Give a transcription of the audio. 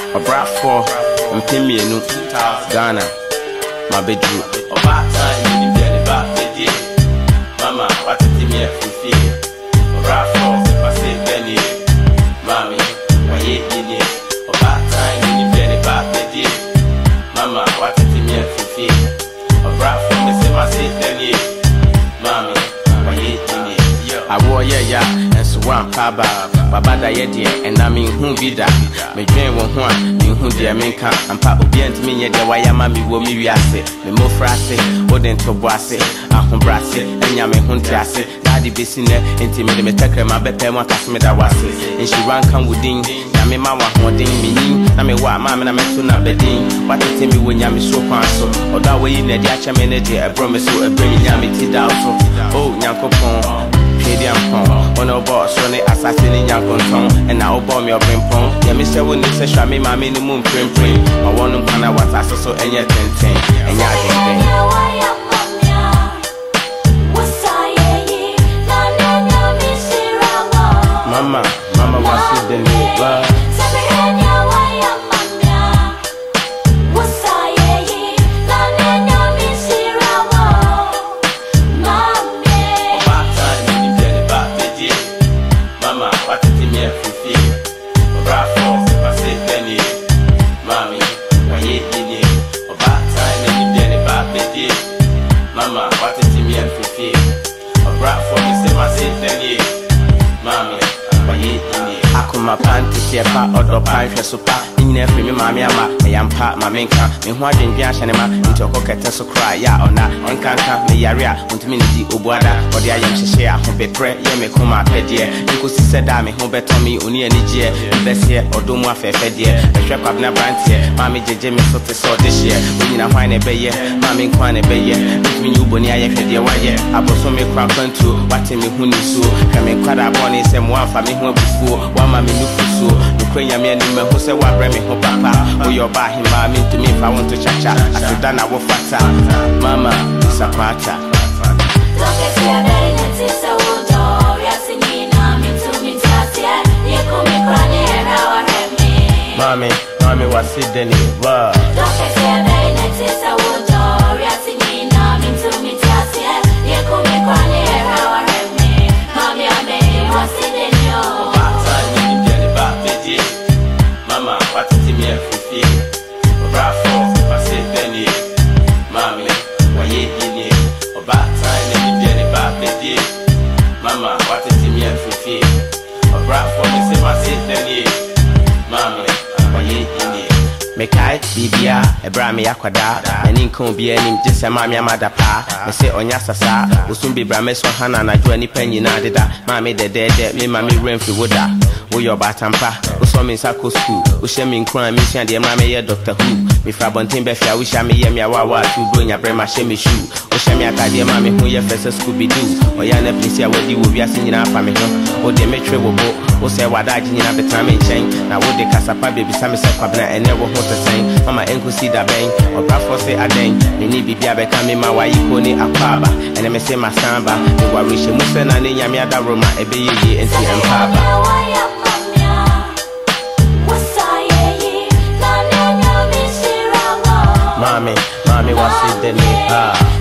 A brat for Mpimienu, Ghana, my bedroom. About time you get about the day. Mama, what did me for fear? A brat for I say Benny, Mommy, why you in it? About time you get about the day. Mama, what did me for fear? A brat for me say Benny, Mommy, why you in it? I wore ya, and so one paba, Babada Yedi, and I mean whom be that. Me dream one, you who dear menka, and Papa Bient me at the Wayamami will me assay, me more frasse, Odin to Boise, Ahom Brasse, and Yami Huntiase, Daddy Bissine, intimate me take my better one Casmeda was it, and she ran come within, Yami Mama holding me, Nami wa Mamma and I met to not bedding, what to tell me when Yami so panso, or that way in the Diacha Menede, I promise you a brain Yami Tidal, oh, Yanko Pong. When I bought Sonny assassin in Yankonton, and now bought me a ping pong. Yeah, Mr. Winnie says, I mean, my minimum print. I want to find out what I saw and yet 10 and Mama, Mama was the neighbor. Mama, what is me and Fifi? A brat for me, say my say Benny, Mommy, why you in it? Akuma panty, pa or the pine super. In every mammy, I am part my main camp. In what in Biashanema, into a cocket so cry, ya or not, and can't come me area, Untimini Ubuada, or the Ayam share, who be pray, ye may come up pedia. You could see said, I may home better me, only any year, best year, or do more fair fedia. The trap of Nabrant here, Mammy J. Miss saw this year, when you find a bay, Mammy Quine Bay, between you, Bonia, Fedia, why, I was so me crap to what in me who knew so, coming quite up on it, and one for me who before, one mammy look so, Ukrainian men who say, what Remy, who papa, who you're by him, mammy to me if I want to chat, I said, done our fata, Mama, it's a pata. Mommy, Mommy was sitting in wow. Mama, what is me and Fifi? Brat for I say Benny, Mommy, why you in it? About time you get it back, baby. Mama, what is me and Fifi? Brat for me, say my say Benny, Mommy, why you in it? Mekai, Bibia, a Brami Aquada, and in Combianim, just a mammy amada pa. I say on Yasasa, will soon be Brames for Hannah, and I do any penny nadida. Mammy, the dead, me, Mammy Renfrey Wooda. We your batampa, who saw me in Sako school, who share me in crime, mission, the Mammy, Doctor Who. Me Frabontin Befia, we shall me Yamia Wawa, to bring your brema shemi shoe. Who shall me at the mammy who your first Scooby Doo, or Yana Plisia, what you will be singing up for me, or the metro will go, who say what I didn't have the time in chain. Now, what the Casapa baby, some is a cabana and never hold the same. Mama, Uncle see that bang, or Bradford say a dang. Me need be becoming my wife, pony a paba, and I may say my samba, the Warisha Musan and Yamia Roma, a baby, and see and papa. Mommy, was it the neighbor?